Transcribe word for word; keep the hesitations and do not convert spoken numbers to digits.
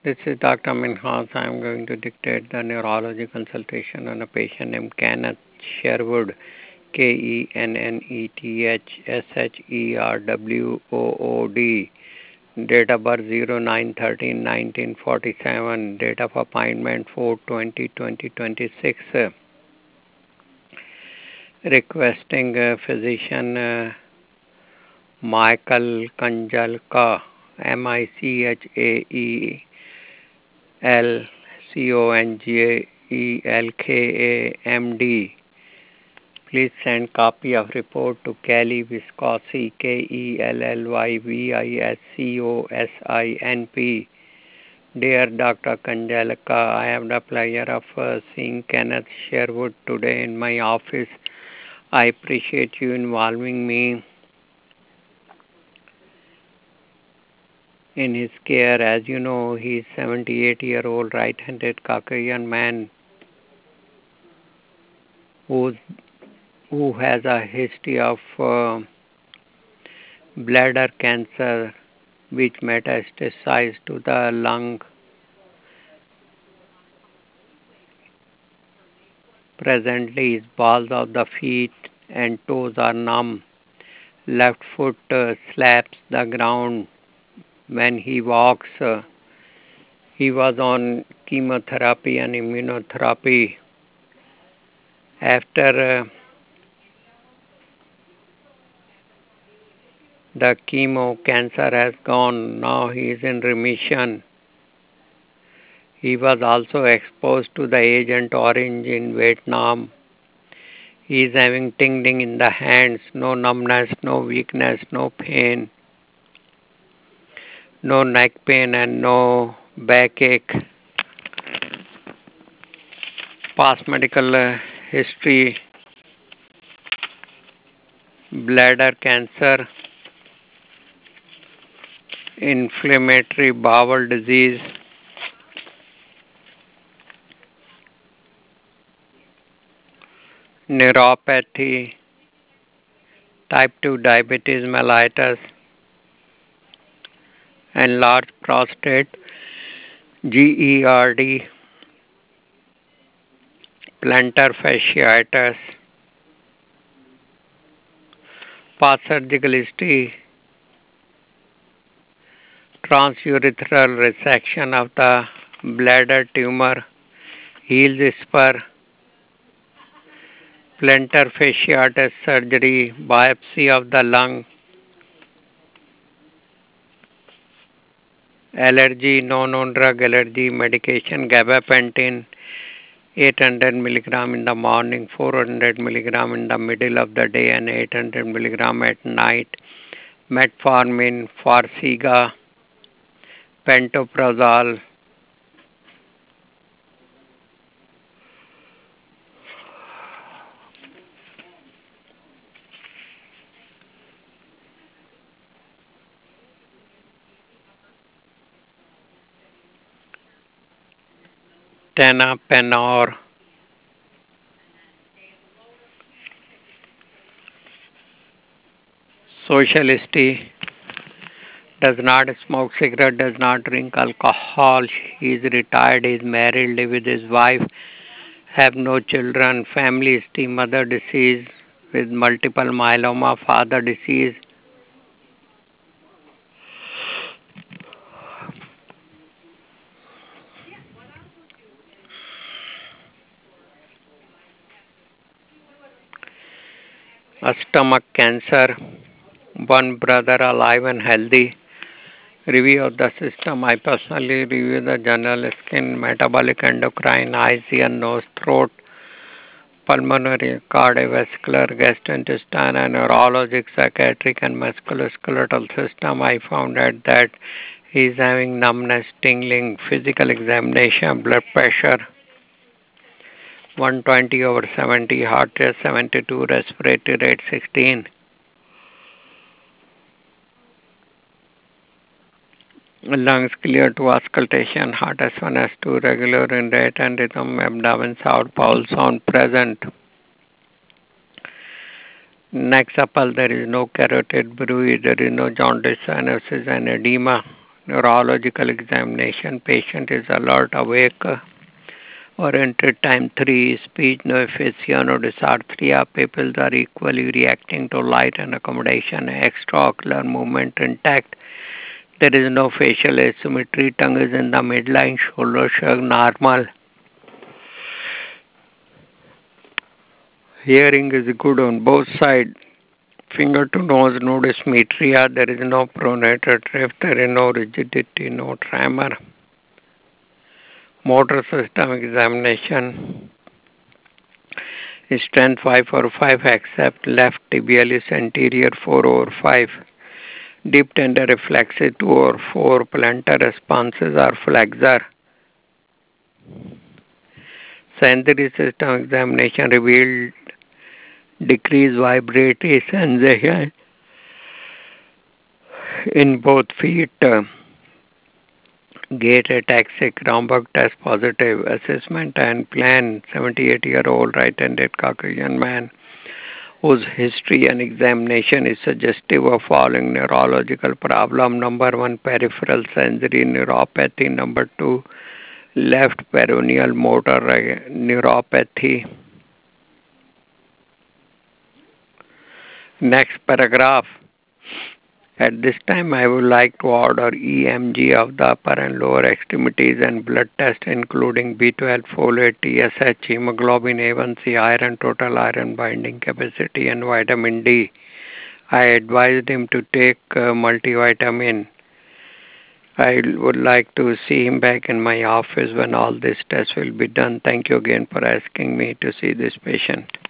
This is Doctor Minhas. I am going to dictate the neurology consultation on a patient named Kenneth Sherwood, K E N N E T H S H E R W O O D. Date of birth zero nine thirteen nineteen forty-seven. Date of appointment four twenty twenty twenty-six. Requesting uh, physician uh, Michael Kanjalka, M I C H A E L C O N G E L K A M D. Please send copy of report to Kelly Viscosi, K E L L Y V I S C O S I N P. Dear Doctor Kanjalaka, I have the pleasure of uh, seeing Kenneth Sherwood today in my office. I appreciate you involving me in his care. As you know, he is seventy-eight-year-old right-handed Caucasian man who's, who has a history of uh, bladder cancer which metastasized to the lung. Presently, his balls of the feet and toes are numb. Left foot uh, slaps the ground when he walks. Uh, he was on chemotherapy and immunotherapy. After uh, the chemo, cancer has gone. Now he is in remission. He was also exposed to the Agent Orange in Vietnam. He is having tingling in the hands, no numbness, no weakness, no pain, no neck pain and no backache. Past medical uh, history, bladder cancer, inflammatory bowel disease, neuropathy, type two diabetes mellitus, enlarged prostate, GERD, plantar fasciitis, past surgical history, transurethral resection of the bladder tumor, Heal's spur, plantar fasciitis surgery, biopsy of the lung, allergy, no-known drug allergy, medication, gabapentin, eight hundred milligram in the morning, four hundred milligram in the middle of the day, and eight hundred milligram at night. Metformin, Farxiga, Pantoprazole, Tenapanor, Socialisty, does not smoke cigarette, does not drink alcohol. He is retired, he is married, live with his wife, have no children, family history, mother deceased with multiple myeloma, father deceased. A stomach cancer, one brother alive and healthy. Review of the system. I personally review the general skin, metabolic, endocrine, eyes, ear, nose, throat, pulmonary, cardiovascular, gastrointestinal, and neurologic, psychiatric, and musculoskeletal system. I found out that he is having numbness, tingling, physical examination, blood pressure one twenty over seventy, heart rate seventy-two, respiratory rate sixteen. Lungs clear to auscultation, heart S one, S two, regular in rate and rhythm, abdomen sound, bowel sound present. Next supple, there is no carotid bruit, there is no jaundice, cyanosis, and edema. Neurological examination. Patient is alert, awake, oriented. Time three. Speech, no aphasia, no dysarthria. Pupils are equally reacting to light and accommodation. Extraocular movement intact. There is no facial asymmetry. Tongue is in the midline. Shoulder shrug normal. Hearing is good on both sides. Finger to nose, no dysmetria. There is no pronator drift. There is no rigidity, no tremor. Motor system examination. Strength five over five except left tibialis anterior four over five. Deep tender reflexes two over four. Plantar responses are flexor. Sensory system examination revealed decreased vibratory sensation in both feet. Gait ataxic, Romberg test positive. Assessment and plan. seventy-eight-year-old right-handed Caucasian man whose history and examination is suggestive of following neurological problem. Number one, peripheral sensory neuropathy. Number two, left peroneal motor neuropathy. Next paragraph. At this time, I would like to order E M G of the upper and lower extremities and blood test including B twelve, folate, T S H, hemoglobin A one C, iron, total iron binding capacity, and vitamin D. I advised him to take uh, multivitamin. I would like to see him back in my office when all this tests will be done. Thank you again for asking me to see this patient.